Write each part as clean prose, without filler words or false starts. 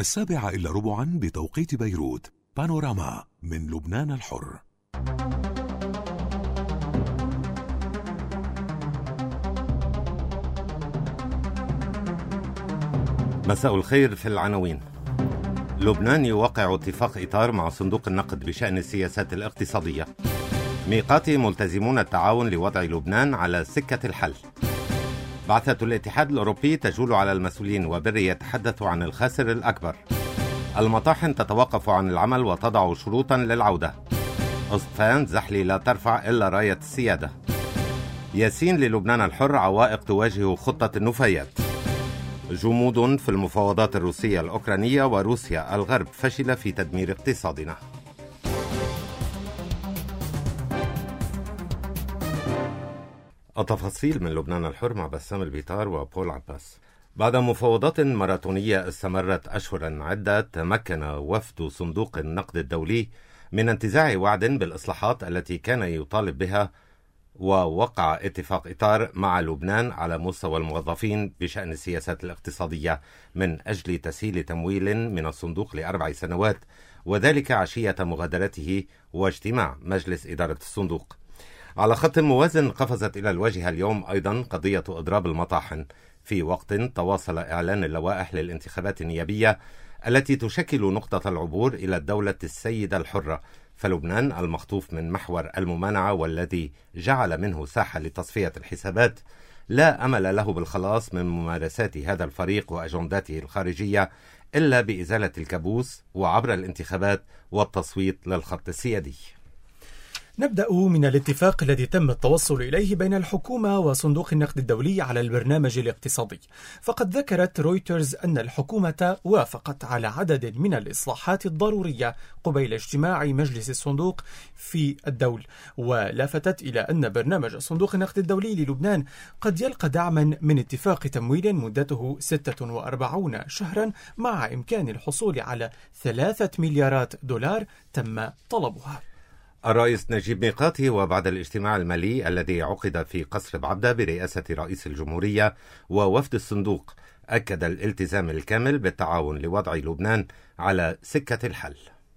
7:15 بتوقيت بيروت. بانوراما من لبنان الحر. مساء الخير. في العناوين: لبنان يوقع اتفاق إطار مع صندوق النقد بشأن السياسات الاقتصادية. ميقاتي ملتزمون التعاون لوضع لبنان على سكة الحل. بعثة الاتحاد الأوروبي تجول على المسؤولين وبري يتحدث عن الخاسر الأكبر. المطاحن تتوقف عن العمل وتضع شروطا للعودة. أسطفان زحلي لا ترفع إلا راية السيادة. ياسين للبنان الحر عوائق تواجه خطة النفايات. جمود في المفاوضات الروسية الأوكرانية، وروسيا الغرب فشل في تدمير اقتصادنا. التفاصيل من لبنان الحر مع بسام البيطار وبول عباس. بعد مفاوضات ماراثونية استمرت أشهرا عدة، تمكن وفد صندوق النقد الدولي من انتزاع وعد بالإصلاحات التي كان يطالب بها، ووقع اتفاق إطار مع لبنان على مستوى الموظفين بشأن السياسات الاقتصادية من أجل تسهيل تمويل من الصندوق ل4 سنوات، وذلك عشية مغادرته واجتماع مجلس إدارة الصندوق. على خط موازن قفزت إلى الواجهة اليوم أيضا قضية إضراب المطاحن، في وقت تواصل إعلان اللوائح للانتخابات النيابية التي تشكل نقطة العبور إلى الدولة السيدة الحرة. فلبنان المخطوف من محور الممانعة والذي جعل منه ساحة لتصفية الحسابات لا أمل له بالخلاص من ممارسات هذا الفريق وأجنداته الخارجية إلا بإزالة الكابوس وعبر الانتخابات والتصويت للخط السيادي. نبدأ من الاتفاق الذي تم التوصل إليه بين الحكومة وصندوق النقد الدولي على البرنامج الاقتصادي. فقد ذكرت رويترز أن الحكومة وافقت على عدد من الإصلاحات الضرورية قبيل اجتماع مجلس الصندوق في الدول، ولفتت إلى أن برنامج صندوق النقد الدولي للبنان قد يلقى دعما من اتفاق تمويل مدته 46 شهرا، مع إمكان الحصول على 3 مليارات دولار تم طلبها. الرئيس نجيب ميقاتي وبعد الاجتماع المالي الذي عقد في قصر بعبدة برئاسة رئيس الجمهورية ووفد الصندوق أكد الالتزام الكامل بالتعاون لوضع لبنان على سكة الحل.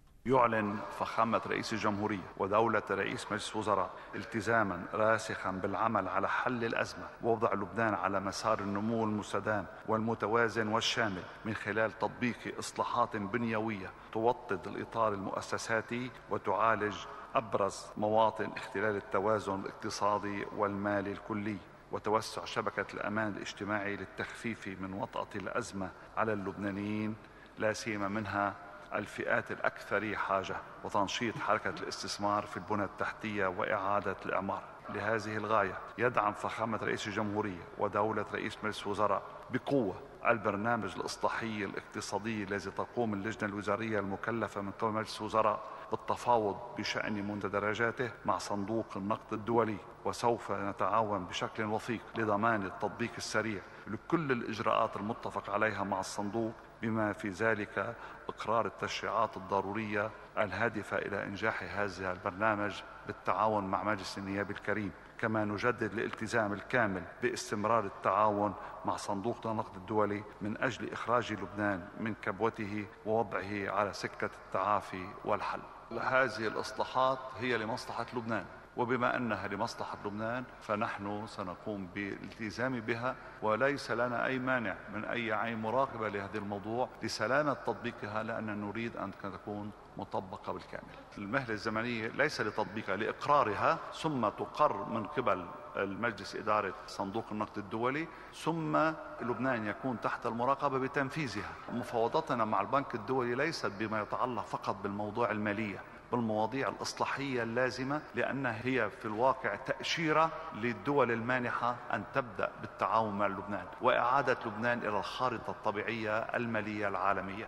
يعلن فخامة رئيس الجمهورية ودولة رئيس مجلس وزراء التزاما راسخا بالعمل على حل الأزمة ووضع لبنان على مسار النمو المستدام والمتوازن والشامل من خلال تطبيق إصلاحات بنيوية توطد الإطار المؤسساتي وتعالج أبرز مواطن اختلال التوازن الاقتصادي والمالي الكلي، وتوسع شبكة الأمان الاجتماعي للتخفيف من وطأة الأزمة على اللبنانيين، لا سيما منها الفئات الأكثر حاجة، وتنشيط حركة الاستثمار في البنى التحتية وإعادة الإعمار. لهذه الغاية يدعم فخامة رئيس الجمهورية ودولة رئيس مجلس وزراء بقوة البرنامج الإصلاحي الاقتصادي الذي تقوم اللجنة الوزارية المكلفة من قبل مجلس وزراء بالتفاوض بشأن مندرجاته مع صندوق النقد الدولي، وسوف نتعاون بشكل وثيق لضمان التطبيق السريع لكل الإجراءات المتفق عليها مع الصندوق، بما في ذلك إقرار التشريعات الضرورية الهادفة إلى إنجاح هذا البرنامج بالتعاون مع مجلس النيابة الكريم. كما نجدد الالتزام الكامل باستمرار التعاون مع صندوق النقد الدولي من أجل إخراج لبنان من كبوته ووضعه على سكة التعافي والحل. هذه الإصلاحات هي لمصلحة لبنان، وبما أنها لمصلحة لبنان فنحن سنقوم بالالتزام بها، وليس لنا أي مانع من أي عين مراقبة لهذا الموضوع لسلامة تطبيقها، لأننا نريد أن تكون مطبقة بالكامل. المهلة الزمنية ليس لتطبيقها، لإقرارها، ثم تقر من قبل المجلس إدارة صندوق النقد الدولي، ثم لبنان يكون تحت المراقبة بتنفيذها. مفاوضاتنا مع البنك الدولي ليست بما يتعلق فقط بالموضوع المالية، بالمواضيع الإصلاحية اللازمة، لأنها هي في الواقع تأشيرة للدول المانحة أن تبدأ بالتعاون مع لبنان وإعادة لبنان إلى الخارطة الطبيعية المالية العالمية.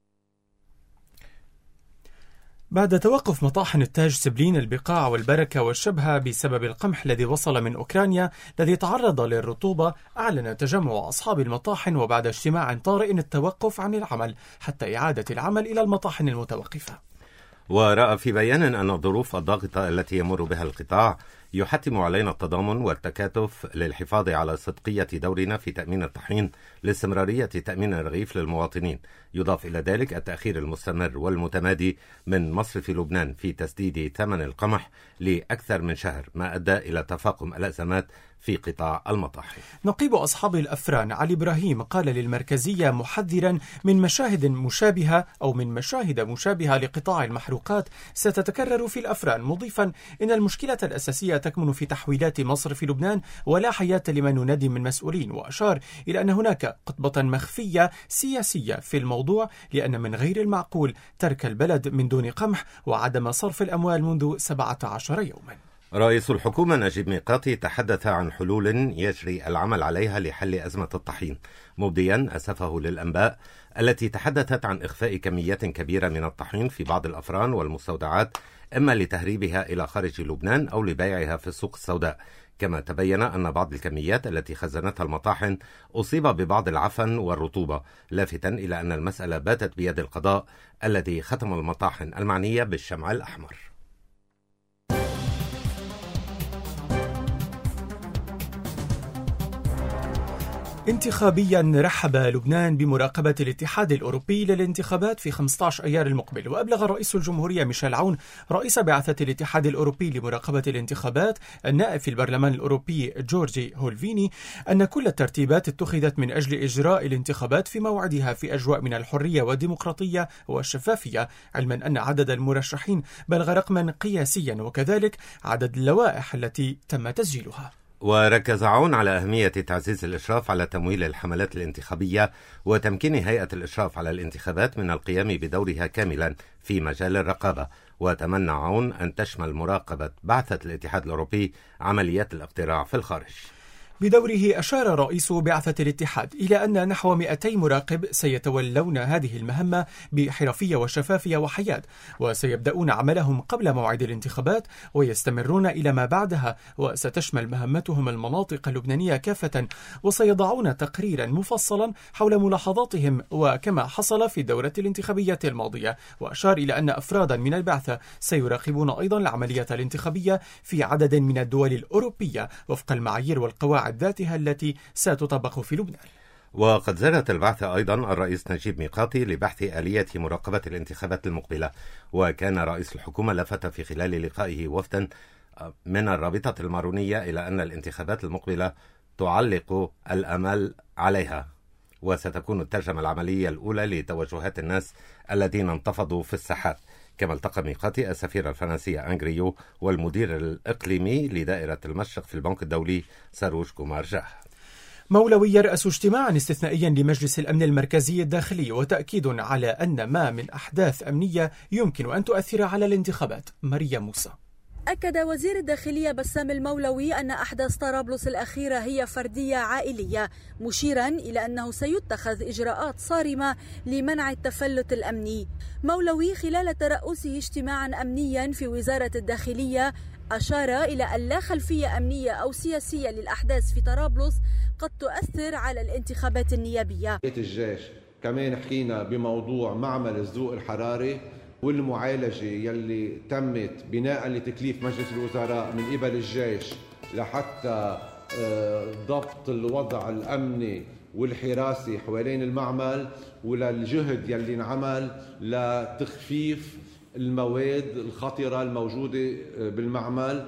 بعد توقف مطاحن التاج، سبلين، البقاع والبركة والشبهة بسبب القمح الذي وصل من أوكرانيا الذي تعرض للرطوبة، أعلن تجمع أصحاب المطاحن وبعد اجتماع طارئ التوقف عن العمل حتى إعادة العمل إلى المطاحن المتوقفة. ورأى في بيان أن الظروف الضاغطة التي يمر بها القطاع يحتم علينا التضامن والتكاتف للحفاظ على صدقية دورنا في تأمين الطحين لاستمرارية تأمين الرغيف للمواطنين. يضاف إلى ذلك التأخير المستمر والمتمادي من مصرف لبنان في تسديد ثمن القمح لأكثر من شهر، ما أدى إلى تفاقم الأزمات في قطاع المطاحن. نقيب أصحاب الأفران علي إبراهيم قال للمركزية محذرا من مشاهد مشابهة لقطاع المحروقات ستتكرر في الأفران، مضيفا إن المشكلة الأساسية تكمن في تحويلات مصرف لبنان ولا حياة لمن ننادي من مسؤولين، وأشار إلى أن هناك قطبة مخفية سياسية في الموضوع، لأن من غير المعقول ترك البلد من دون قمح وعدم صرف الأموال منذ 17 يوما. رئيس الحكومة نجيب ميقاتي تحدث عن حلول يجري العمل عليها لحل أزمة الطحين، مبديا أسفه للأنباء التي تحدثت عن إخفاء كميات كبيرة من الطحين في بعض الأفران والمستودعات، إما لتهريبها إلى خارج لبنان أو لبيعها في السوق السوداء. كما تبين أن بعض الكميات التي خزنتها المطاحن أصيب ببعض العفن والرطوبة، لافتا إلى أن المسألة باتت بيد القضاء الذي ختم المطاحن المعنية بالشمع الأحمر. انتخابيا رحب لبنان بمراقبة الاتحاد الأوروبي للانتخابات في 15 أيار المقبل. وأبلغ رئيس الجمهورية ميشيل عون رئيس بعثة الاتحاد الأوروبي لمراقبة الانتخابات النائب في البرلمان الأوروبي جورجي هولفيني أن كل الترتيبات اتخذت من أجل إجراء الانتخابات في موعدها في أجواء من الحرية والديمقراطية والشفافية، علما أن عدد المرشحين بلغ رقما قياسيا وكذلك عدد اللوائح التي تم تسجيلها. وركز عون على أهمية تعزيز الإشراف على تمويل الحملات الانتخابية وتمكين هيئة الإشراف على الانتخابات من القيام بدورها كاملا في مجال الرقابة. وتمنى عون أن تشمل مراقبة بعثة الاتحاد الأوروبي عمليات الاقتراع في الخارج. بدوره أشار رئيس بعثة الاتحاد إلى أن نحو 200 مراقب سيتولون هذه المهمة بحرفية وشفافية وحياد، وسيبدأون عملهم قبل موعد الانتخابات ويستمرون إلى ما بعدها، وستشمل مهمتهم المناطق اللبنانية كافة، وسيضعون تقريرا مفصلا حول ملاحظاتهم وكما حصل في الدورة الانتخابية الماضية. وأشار إلى أن أفرادا من البعثة سيراقبون أيضا العملية الانتخابية في عدد من الدول الأوروبية وفق المعايير والقواعد ذاتها التي ستطبق في لبنان. وقد زارت البعثة أيضا الرئيس نجيب ميقاتي لبحث آلية مراقبة الانتخابات المقبلة. وكان رئيس الحكومة لفت في خلال لقائه وفدا من الرابطة المارونية إلى أن الانتخابات المقبلة تعلق الأمل عليها، وستكون الترجمة العملية الأولى لتوجهات الناس الذين انتفضوا في الساحات. كما التقى ميقاتي السفير الفرنسي أنغريو والمدير الإقليمي لدائرة المشرق في البنك الدولي ساروج كومار جاه. مولوي يرأس اجتماعا استثنائيا لمجلس الأمن المركزي الداخلي، وتأكيد على أن ما من أحداث أمنية يمكن أن تؤثر على الانتخابات. مريم موسى. أكد وزير الداخلية بسام المولوي أن أحداث طرابلس الأخيرة هي فردية عائلية، مشيرا إلى أنه سيتخذ إجراءات صارمة لمنع التفلت الأمني. مولوي خلال ترأسه اجتماعا أمنيا في وزارة الداخلية أشار إلى أن لا خلفية أمنية أو سياسية للأحداث في طرابلس قد تؤثر على الانتخابات النيابية. الجيش كمان حكينا بموضوع معمل الذوق الحراري والمعالجة يلي تمت بناء لتكليف مجلس الوزراء من قبل الجيش لحتى ضبط الوضع الأمني والحراسي حوالين المعمل، وللجهد يلي انعمل لتخفيف المواد الخطرة الموجودة بالمعمل،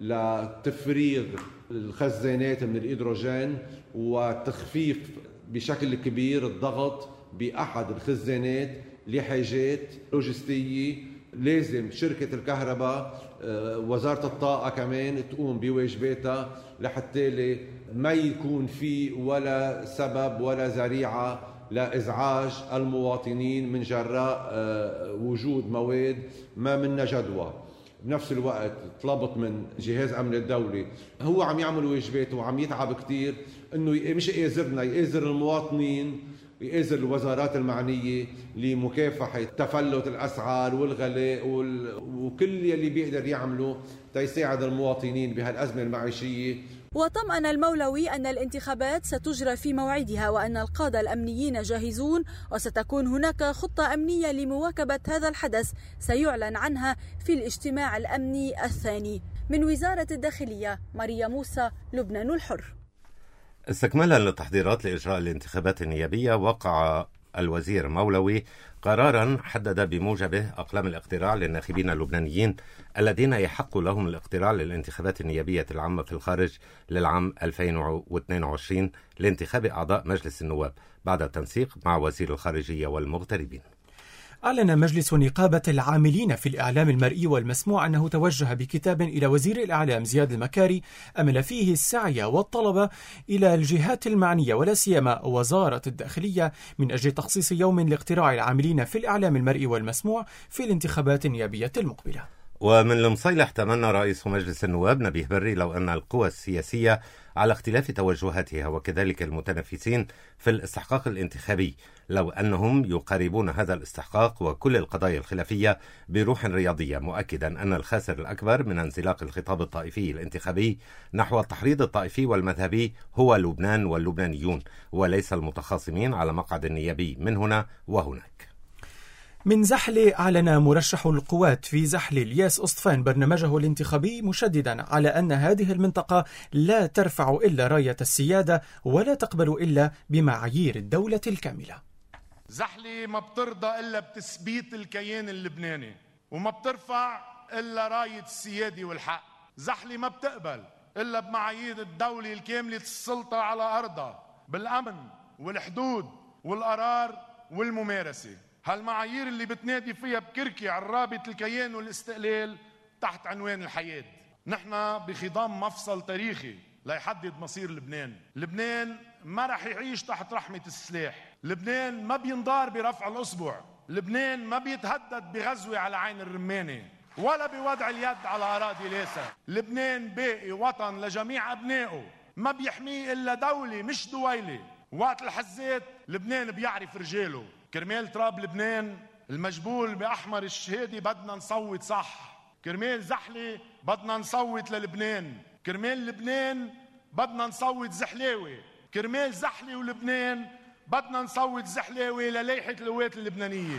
لتفريغ الخزانات من الهيدروجين وتخفيف بشكل كبير الضغط بأحد الخزانات لحاجات لوجستية. لازم شركة الكهرباء وزارة الطاقة كمان تقوم بواجباتها لحتى ما يكون في ولا سبب ولا ذريعة لإزعاج المواطنين من جراء وجود مواد ما منها جدوى. بنفس الوقت طلبت من جهاز أمن الدولي، هو عم يعمل واجباته وعم يتعب كتير، انه مش يآزرنا، يآزر المواطنين، يآزر الوزارات المعنية لمكافحة تفلت الأسعار والغلاء وكل يلي بيقدر يعمله تيساعد المواطنين بهالأزمة المعيشية. وطمأن المولوي أن الانتخابات ستجرى في موعدها وأن القادة الأمنيين جاهزون، وستكون هناك خطة أمنية لمواكبة هذا الحدث سيعلن عنها في الاجتماع الأمني الثاني. من وزارة الداخلية ماريا موسى، لبنان الحر. استكمالا للتحضيرات لإجراء الانتخابات النيابية، وقع الوزير مولوي قرارا حدد بموجبه أقلام الاقتراع للناخبين اللبنانيين الذين يحق لهم الاقتراع للانتخابات النيابية العامة في الخارج للعام 2022 لانتخاب أعضاء مجلس النواب بعد التنسيق مع وزير الخارجية والمغتربين. أعلن مجلس نقابة العاملين في الإعلام المرئي والمسموع أنه توجه بكتاب إلى وزير الإعلام زياد المكاري أمل فيه السعي والطلب إلى الجهات المعنية ولا سيما وزارة الداخلية من أجل تخصيص يوم لاقتراع العاملين في الإعلام المرئي والمسموع في الانتخابات النيابية المقبلة. ومن المصيلح تمنى رئيس مجلس النواب نبيه بري لو أن القوى السياسية على اختلاف توجهاتها وكذلك المتنافسين في الاستحقاق الانتخابي لو أنهم يقاربون هذا الاستحقاق وكل القضايا الخلافية بروح رياضية، مؤكدا أن الخاسر الأكبر من انزلاق الخطاب الطائفي الانتخابي نحو التحريض الطائفي والمذهبي هو لبنان واللبنانيون وليس المتخاصمين على مقعد النيابي من هنا وهناك. من زحل، أعلن مرشح القوات في زحل الياس أصطفان برنامجه الانتخابي مشددا على أن هذه المنطقة لا ترفع إلا راية السيادة ولا تقبل إلا بمعايير الدولة الكاملة. زحلي ما بترضى إلا بتثبيت الكيان اللبناني وما بترفع إلا راية السيادة والحق. زحلي ما بتقبل إلا بمعايير الدولة الكاملة السلطة على أرضها بالأمن والحدود والقرار والممارسة. هالمعايير اللي بتنادي فيها بكركي على رابط الكيان والاستقلال تحت عنوان الحياة. نحن بخضام مفصل تاريخي ليحدد مصير لبنان. لبنان ما رح يعيش تحت رحمة السلاح. لبنان ما بينضار برفع الأصبع. لبنان ما بيتهدد بغزوة على عين الرمانة ولا بوضع اليد على أراضي لاسا. لبنان باقي وطن لجميع أبنائه، ما بيحميه إلا دولة مش دويلة. وقت الحزات لبنان بيعرف رجاله. كرمال تراب لبنان المجبول بأحمر الشهادي بدنا نصوت صح. كرمال زحلي بدنا نصوت للبنان. كرمال لبنان بدنا نصوت زحلاوي. كرمال زحلي ولبنان بدنا نصوت زحلاوي للائحة القوات اللبنانية.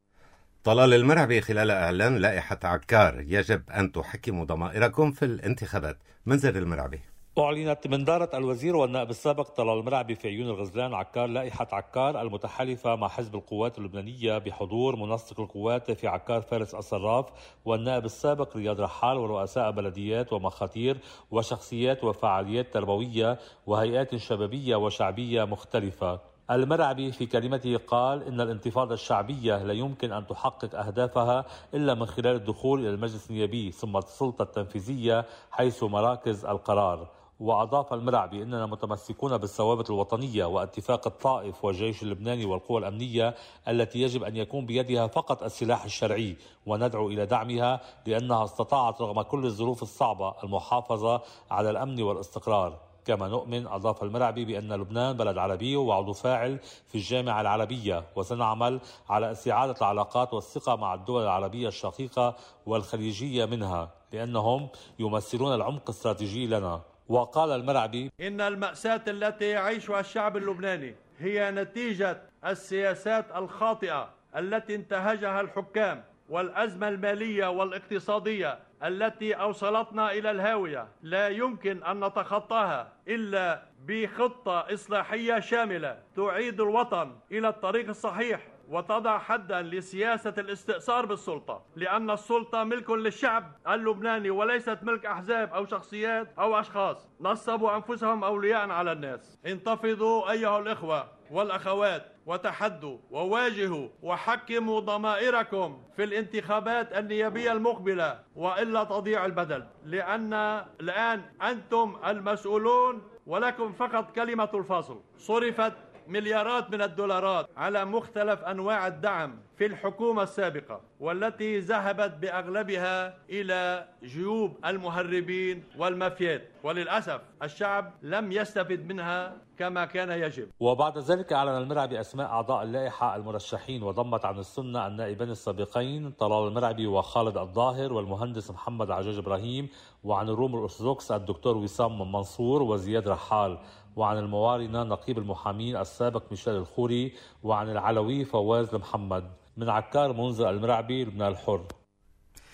طلال المرعبي خلال إعلان لائحة عكار يجب أن تحكموا ضمائركم في الانتخابات. منذر المرعبي. أعلنت من دارة الوزير والنائب السابق طلال المرعبي في عيون الغزلان عكار لائحة عكار المتحالفة مع حزب القوات اللبنانية بحضور منسق القوات في عكار فارس الصراف والنائب السابق رياض رحال ورؤساء بلديات ومخاطير وشخصيات وفعاليات تربوية وهيئات شبابية وشعبية مختلفة. المرعبي في كلمته قال إن الانتفاضة الشعبية لا يمكن أن تحقق أهدافها إلا من خلال الدخول إلى المجلس النيابي ثم السلطة التنفيذية حيث مراكز القرار. وأضاف المرعبي إننا متمسكون بالثوابت الوطنية واتفاق الطائف والجيش اللبناني والقوى الأمنية التي يجب أن يكون بيدها فقط السلاح الشرعي وندعو إلى دعمها لأنها استطاعت رغم كل الظروف الصعبة المحافظة على الأمن والاستقرار. كما نؤمن، أضاف المرعبي، بأن لبنان بلد عربي وعضو فاعل في الجامعة العربية وسنعمل على استعادة العلاقات والثقة مع الدول العربية الشقيقة والخليجية منها لأنهم يمثلون العمق الاستراتيجي لنا. وقال المرعبي إن المأساة التي يعيشها الشعب اللبناني هي نتيجة السياسات الخاطئة التي انتهجها الحكام والأزمة المالية والاقتصادية التي أوصلتنا إلى الهاوية. لا يمكن أن نتخطاها إلا بخطة إصلاحية شاملة تعيد الوطن إلى الطريق الصحيح وتضع حدا لسياسة الاستئثار بالسلطة، لأن السلطة ملك للشعب اللبناني وليست ملك أحزاب أو شخصيات أو أشخاص نصبوا أنفسهم أولياء على الناس. انتفضوا أيها الإخوة والأخوات وتحدوا وواجهوا وحكموا ضمائركم في الانتخابات النيابية المقبلة وإلا تضيع البدل، لأن الآن أنتم المسؤولون ولكم فقط كلمة الفصل. صرفت مليارات من الدولارات على مختلف أنواع الدعم في الحكومة السابقة والتي ذهبت بأغلبها إلى جيوب المهربين والمافيات، وللأسف الشعب لم يستفد منها كما كان يجب. وبعد ذلك أعلن المرعبي أسماء أعضاء اللائحة المرشحين وضمت عن السنة النائبين السابقين طلال المرعبي وخالد الظاهر والمهندس محمد عجاج إبراهيم، وعن الروم الأرثوذكس الدكتور وسام منصور وزياد رحال، وعن الموارنة نقيب المحامين السابق ميشيل الخوري، وعن العلوي فواز المحمد. من عكار منذر المرعبي، لبنان الحر.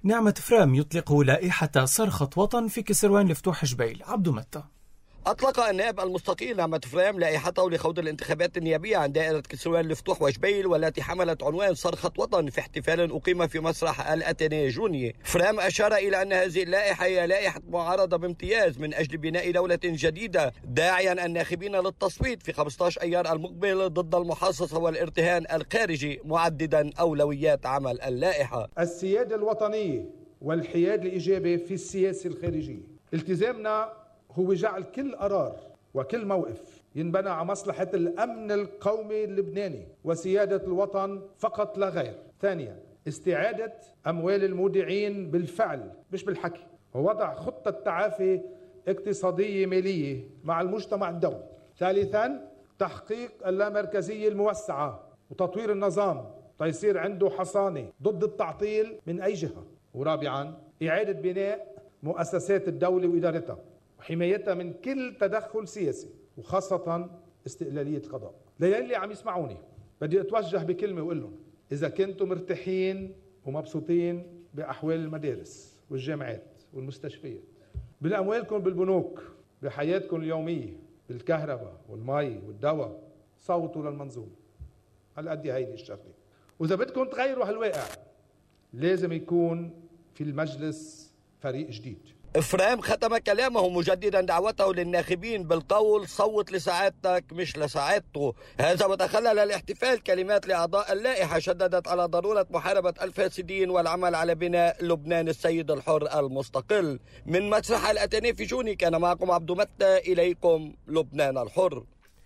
نعمة فرام يطلق لائحة صرخة وطن في كسروان لفتوح جبيل. عبد متى. أطلق النائب المستقيل نعمة فرام لائحته لخوض الانتخابات النيابية عن دائرة كسروان لفتوح وجبيل، والتي حملت عنوان صرخة وطن في احتفال أقيم في مسرح الأتيني جوني. فرام أشار إلى أن هذه اللائحة هي لائحة معارضة بامتياز من أجل بناء دولة جديدة، داعيا الناخبين للتصويت في 15 أيار المقبل ضد المحاصصة والارتهان الخارجي، معددا أولويات عمل اللائحة. السيادة الوطنية والحياد الإيجابي في السياسة الخارجية. التزامنا هو جعل كل قرار وكل موقف ينبنى على مصلحة الأمن القومي اللبناني وسيادة الوطن فقط لا غير. ثانيا، استعادة أموال المودعين بالفعل مش بالحكي، ووضع خطة تعافي اقتصادية مالية مع المجتمع الدولي. ثالثا، تحقيق اللامركزية الموسعة وتطوير النظام تيصير عنده حصانة ضد التعطيل من أي جهة. ورابعا، إعادة بناء مؤسسات الدولة وإدارتها وحمايتها من كل تدخل سياسي، وخاصة استقلالية القضاء. للي عم يسمعوني بدي أتوجه بكلمة وأقول لهم: إذا كنتم مرتاحين ومبسوطين بأحوال المدارس والجامعات والمستشفيات، بالأموالكم بالبنوك، بحياتكم اليومية، بالكهرباء والمي والدواء، صوتوا للمنظومة. هالقد هيدي الشغلة. وإذا بدكم تغيروا هالواقع لازم يكون في المجلس فريق جديد. فرام ختم كلامه مجددا دعوته للناخبين بالقول: صوت لسعادتك مش لسعادته. هذا وتخلل الاحتفال كلمات لأعضاء اللائحة شددت على ضرورة محاربة الفاسدين والعمل على بناء لبنان السيد الحر المستقل. من مسرح الأتيني في جوني كان معكم عبد متى، إليكم لبنان الحر.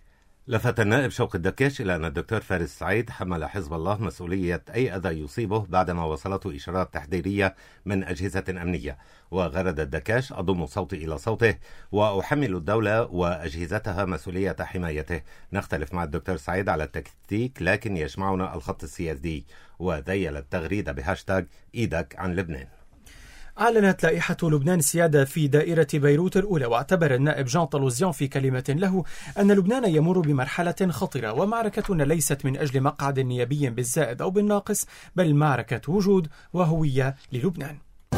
لفت النائب شوقي الدكاش إلى أن الدكتور فارس سعيد حمل حزب الله مسؤولية أي أذى يصيبه بعدما وصلته إشارات تحذيرية من أجهزة أمنية. وغرد الدكاش: أضم صوتي إلى صوته وأحمل الدولة وأجهزتها مسؤولية حمايته. نختلف مع الدكتور سعيد على التكتيك، لكن يجمعنا الخط السياسي. وذيل التغريدة بهاشتاج إيدك عن لبنان. أعلنت لائحة لبنان السيادة في دائرة بيروت الأولى، واعتبر النائب جان طالوزيان في كلمة له أن لبنان يمر بمرحلة خطرة، ومعركتنا ليست من أجل مقعد نيابي بالزائد أو بالناقص، بل معركة وجود وهوية للبنان.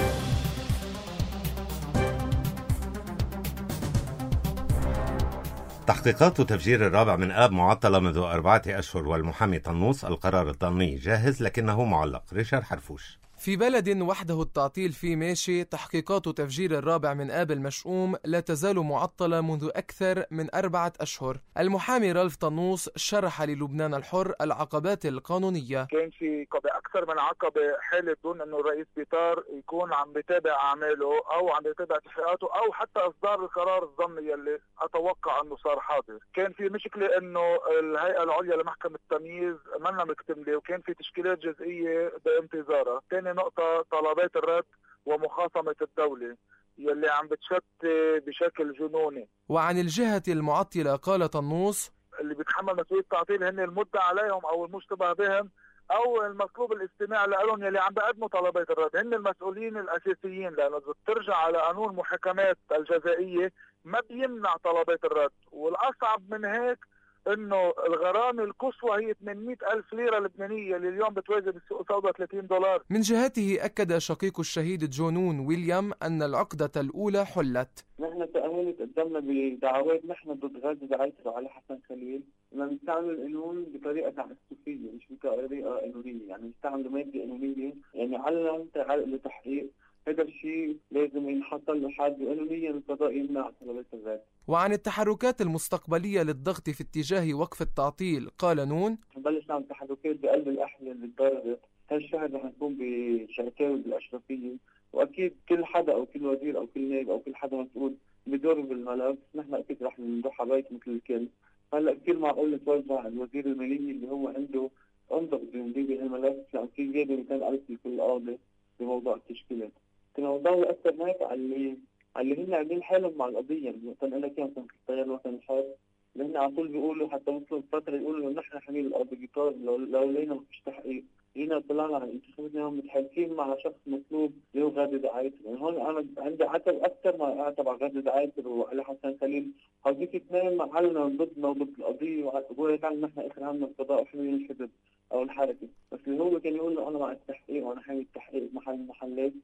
تحقيقات تفجير الرابع من آب معطلة منذ 4 أشهر، والمحامي طنوس: القرار الضمني جاهز لكنه معلق. ريشارد حرفوش. في بلد وحده التعطيل فيه ماشي، تحقيقات تفجير الرابع من آب المشؤوم لا تزال معطلة منذ أكثر من 4 أشهر. المحامي رالف طنوس شرح للبنان الحر العقبات القانونية. كان في أكثر من عقبة حالة دون أنه الرئيس بيطار يكون عم بيتابع أعماله أو عم بيتابع تحقيقاته أو حتى إصدار القرار الضمني اللي أتوقع أنه صار حاضر. كان في مشكلة أنه الهيئة العليا لمحكمة التمييز منا مكتملة، وكان في تشكيلات جزئية بانتظارها. ثاني نقطة، طلبات الرد ومخاصمة الدولة يلي عم بتشتي بشكل جنوني. وعن الجهة المعطلة قال طنوس: اللي بيتحمل مسؤولية التعطيل هن المدعى عليهم أو المشتبه بهم أو المطلوب الاستماع لهم يلي عم بقدموا طلبات الرد، هن المسؤولين الأساسيين، لأنه بترجع على قانون المحاكمات الجزائية ما بيمنع طلبات الرد. والأصعب من هيك انه الغرامة القصوى هي 800,000 ليرة لبنانية اللي اليوم بتوازي بالسوق السوداء $30. من جهته أكد شقيق الشهيد جونون ويليام أن العقدة الأولى حلت. نحن تأهلت قدمنا بدعوات نحن ضد غازي عيسر وعلي حسن خليل، لما نستعمل القانون بطريقة تعسفية مش بطريقة قانونية، يعني نستعمل مادة قانونية يعني علنا تعلق لتحقيق. هذا الشيء لازم ينحط له حد قانونيا، القضاء يمنع طلبات الرد. وعن التحركات المستقبلية للضغط في اتجاه وقف التعطيل قال نون: نبلش نعمل تحركات بقلب الأحلى اللي تضررت. هالشهر رح نكون بشركاوي بالأشرفية، وأكيد كل حدا أو كل وزير أو كل نائب أو كل حدا مسؤول بدور بالملف، نحن أكيد رح نروح على بيت مثل الكل. هلا كثير معقول نتوزع الوزير المالية اللي هو عنده انضغط بهالملف، لأن في زيادة 200,000 لكل قاضي بموضوع التشكيلات. كنا موضوع يأثر هيك على اللي هن عاملين حالهم مع القضية. وقت أنا كان التيار الوطني الحر اللي هن على طول بيقولوا حتى وصلوا الفترة يقولوا نحن حميل الأرض بيطار لو لينا مفيش تحقيق. هنا طلعنا على الانتخابات انهم متحالفين مع شخص مطلوب اللي هو غادة عيسر. يعني هون انا عندي عتب اكثر ما اعتب على غادة عيسر وعلي حسن خليل. هذيك اثنين معلنا ضدنا وضد القضيه، وقالوا تعالوا نحن اخر همنا القضاء وحماية الحزب او الحركه. بس اللي هو كان يقول له انا مع التحقيق وانا حامي التحقيق محلات.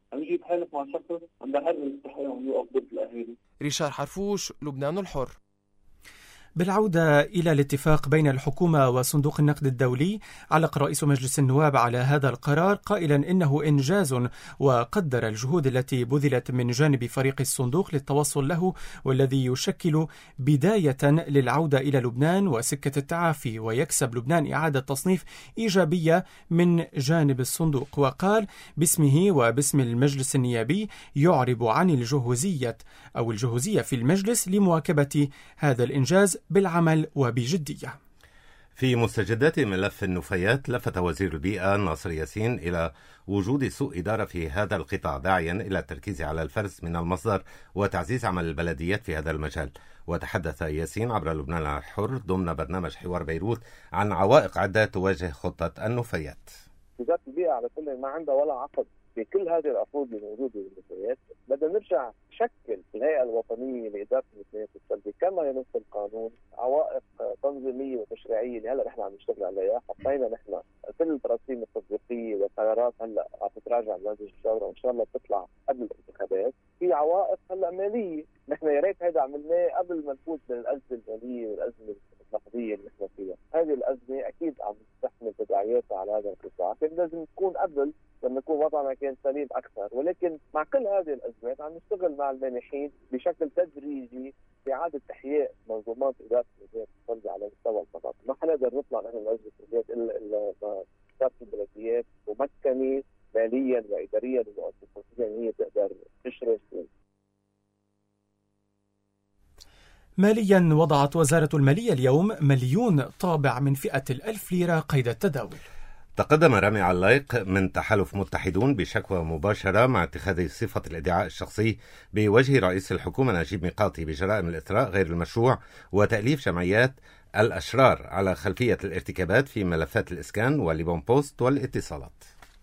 يتحالف مع شخص عم بيحرر التحرير وعم يوقف ضد الاهالي. ريشار حرفوش، لبنان الحر. بالعودة إلى الاتفاق بين الحكومة وصندوق النقد الدولي، علق رئيس مجلس النواب على هذا القرار قائلا إنه إنجاز، وقدر الجهود التي بذلت من جانب فريق الصندوق للتوصل له، والذي يشكل بداية للعودة إلى لبنان وسكة التعافي، ويكسب لبنان إعادة تصنيف إيجابية من جانب الصندوق. وقال باسمه وباسم المجلس النيابي يعرب عن الجهوزية في المجلس لمواكبة هذا الإنجاز بالعمل وبجدية. في مستجدات ملف النفايات، لفت وزير البيئة ناصر ياسين إلى وجود سوء إدارة في هذا القطاع، داعيا إلى التركيز على الفرز من المصدر وتعزيز عمل البلديات في هذا المجال. وتحدث ياسين عبر لبنان الحر ضمن برنامج حوار بيروت عن عوائق عدة تواجه خطة النفايات. وزارة البيئة على كل ما عندها ولا عقد بكل هذه العقود الموجودة بالنفايات، بدنا نرجع نشكل الهيئة الوطنية لإدارة النفايات السلبية كما ينص القانون عوائق تنظيمية وتشريعية اللي هلا نحن عم نشتغل عليها. حطينا نحن كل البراسيم التطبيقية والقرارات هلا عم تتراجع بمجلس الشورى وإن شاء الله تطلع قبل الانتخابات. في عوائق هلا مالية، نحن يا ريت هذا عملناه قبل ما نفوت بالأزمة المالية والأزمة النقدية اللي نحن فيها. هذه الأزمة أكيد عم تحمل تداعياتها على هذا القطاع، كان لازم تكون قبل لما يكون وضعنا كان سليم أكثر. ولكن مع كل هذه الأزمات عم نشتغل مع المانحين بشكل تدريجي بإعادة إحياء منظومات إدارة النفايات السلبية على مستوى المناطق. ما حنقدر نطلع نحن من أزمة النفايات إلا إدارة البلديات ممكنة ماليا وإداريا ومؤسسيا هي تقدر تشرف. ماليا، وضعت وزارة المالية اليوم 1,000,000 طابع من فئة 1,000 ليرة قيد التداول. تقدم رامي علايق من تحالف متحدون بشكوى مباشرة مع اتخاذ صفة الادعاء الشخصي بوجه رئيس الحكومة نجيب ميقاتي بجرائم الإثراء غير المشروع وتأليف جمعيات الأشرار على خلفية الارتكابات في ملفات الإسكان والليبون بوست والاتصالات.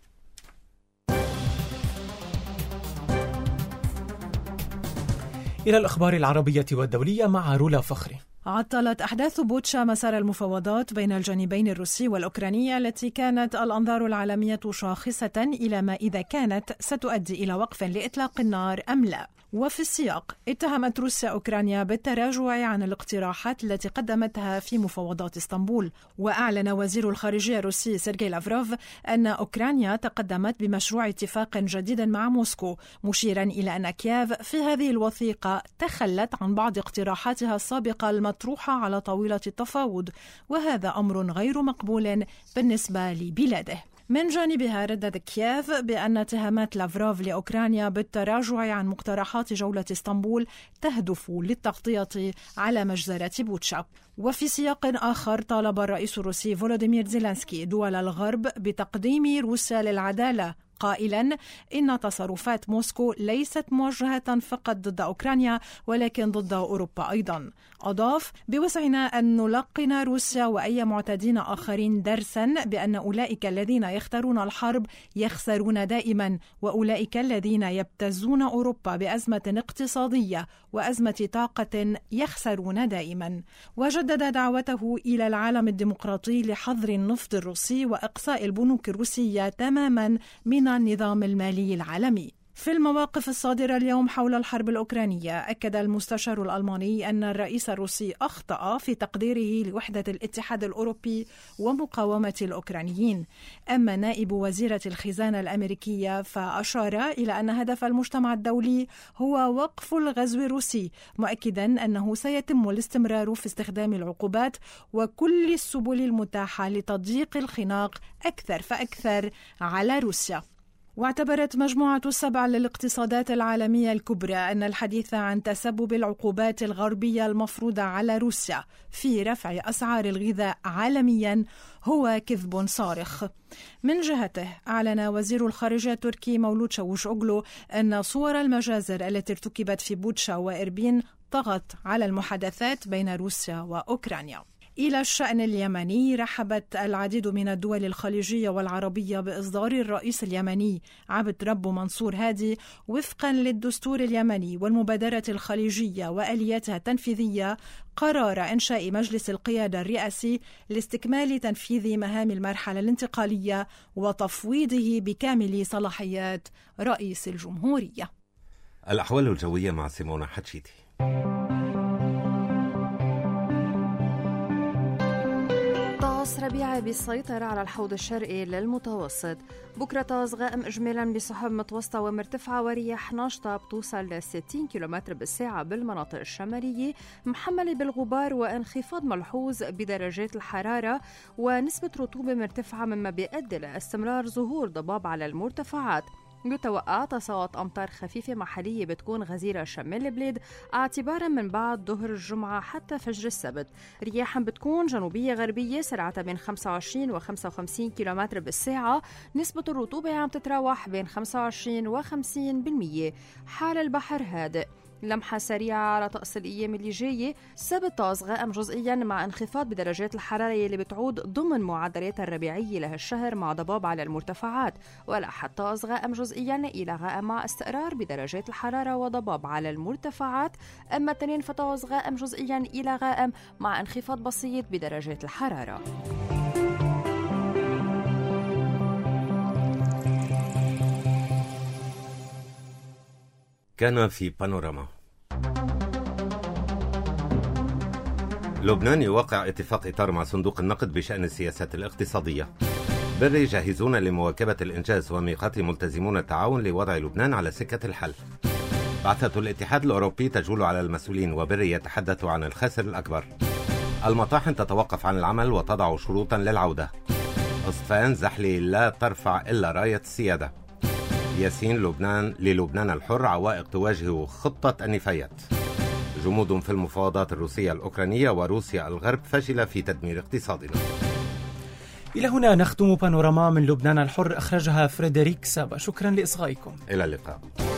إلى الأخبار العربية والدولية مع رولا فخري. عطلت أحداث بوتشا مسار المفاوضات بين الجانبين الروسي والأوكراني التي كانت الأنظار العالمية شاخصة إلى ما إذا كانت ستؤدي إلى وقف لإطلاق النار أم لا. وفي السياق اتهمت روسيا أوكرانيا بالتراجع عن الاقتراحات التي قدمتها في مفاوضات اسطنبول. وأعلن وزير الخارجية الروسي سيرجي لافروف أن أوكرانيا تقدمت بمشروع اتفاق جديد مع موسكو، مشيرا إلى أن كييف في هذه الوثيقة تخلت عن بعض اقتراحاتها السابقة المطروحة على طاولة التفاوض، وهذا أمر غير مقبول بالنسبة لبلاده. من جانبها ردد كييف بأن اتهامات لافروف لأوكرانيا بالتراجع عن مقترحات جولة اسطنبول تهدف للتغطية على مجزرة بوتشا. وفي سياق آخر طالب الرئيس الروسي فولوديمير زيلينسكي دول الغرب بتقديم روسيا للعدالة، قائلا إن تصرفات موسكو ليست موجهة فقط ضد أوكرانيا ولكن ضد أوروبا أيضا. أضاف: بوسعنا أن نلقن روسيا وأي معتدين آخرين درسا بأن أولئك الذين يختارون الحرب يخسرون دائما، وأولئك الذين يبتزون أوروبا بأزمة اقتصادية وأزمة طاقة يخسرون دائما. وجدد دعوته إلى العالم الديمقراطي لحظر النفط الروسي وإقصاء البنوك الروسية تماما من النظام المالي العالمي. في المواقف الصادرة اليوم حول الحرب الأوكرانية، أكد المستشار الألماني أن الرئيس الروسي أخطأ في تقديره لوحدة الاتحاد الأوروبي ومقاومة الأوكرانيين. أما نائب وزيرة الخزانة الأمريكية فأشار إلى أن هدف المجتمع الدولي هو وقف الغزو الروسي، مؤكدا أنه سيتم الاستمرار في استخدام العقوبات وكل السبل المتاحة لتضييق الخناق أكثر فأكثر على روسيا. واعتبرت مجموعة 7 للاقتصادات العالمية الكبرى أن الحديث عن تسبب العقوبات الغربية المفروضة على روسيا في رفع أسعار الغذاء عالميا هو كذب صارخ. من جهته أعلن وزير الخارجية التركي مولود شاوشوغلو أن صور المجازر التي ارتكبت في بوتشا وإربين طغت على المحادثات بين روسيا وأوكرانيا. إلى الشأن اليمني، رحبت العديد من الدول الخليجية والعربية بإصدار الرئيس اليمني عبد ربه منصور هادي وفقا للدستور اليمني والمبادرة الخليجية وآلياتها التنفيذية قرار إنشاء مجلس القيادة الرئاسي لاستكمال تنفيذ مهام المرحلة الانتقالية وتفويضه بكامل صلاحيات رئيس الجمهورية. الأحوال الجوية مع سيمونة حتشيتي. طقس ربيعي بالسيطرة على الحوض الشرقي للمتوسط. بكرة طقس غائم إجمالا بسحب متوسطة ومرتفعة ورياح ناشطة بتوصل ل 60 كم بالساعة بالمناطق الشمالية، محملة بالغبار وانخفاض ملحوظ بدرجات الحرارة ونسبة رطوبة مرتفعة، مما بيؤدي لاستمرار ظهور ضباب على المرتفعات. يتوقع تساقط أمطار خفيفة محلية بتكون غزيرة شمال البلاد اعتبارا من بعد ظهر الجمعة حتى فجر السبت. رياح بتكون جنوبية غربية سرعتها بين 25 و 55 كم بالساعة. نسبة الرطوبة عم تتراوح بين 25 و 50%. حال البحر هادئ. لمحة سريعة على طقس الأيام اللي جاية. السبت طقس غائم جزئيا مع انخفاض بدرجات الحرارة اللي بتعود ضمن معدلات الربيعية لهالشهر مع ضباب على المرتفعات. والأحد طقس غائم جزئيا إلى غائم مع استقرار بدرجات الحرارة وضباب على المرتفعات. أما الاثنين فطقس غائم جزئيا إلى غائم مع انخفاض بسيط بدرجات الحرارة. كان في بانوراما. لبنان يوقع اتفاق إطار مع صندوق النقد بشأن السياسات الاقتصادية. بري جاهزون لمواكبة الإنجاز، وميقاتي ملتزمون التعاون لوضع لبنان على سكة الحل. بعثة الاتحاد الأوروبي تجول على المسؤولين، وبري يتحدث عن الخاسر الأكبر. المطاحن تتوقف عن العمل وتضع شروطا للعودة. أصفان زحلي لا ترفع إلا راية السيادة. ياسين للبنان الحر عوائق تواجه خطة النفايات. جمود في المفاوضات الروسية الأوكرانية، وروسيا الغرب فاشلة في تدمير اقتصادنا. إلى هنا نختم بانوراما من لبنان الحر، أخرجها فريدريك سابا. شكرا لإصغائكم. إلى اللقاء.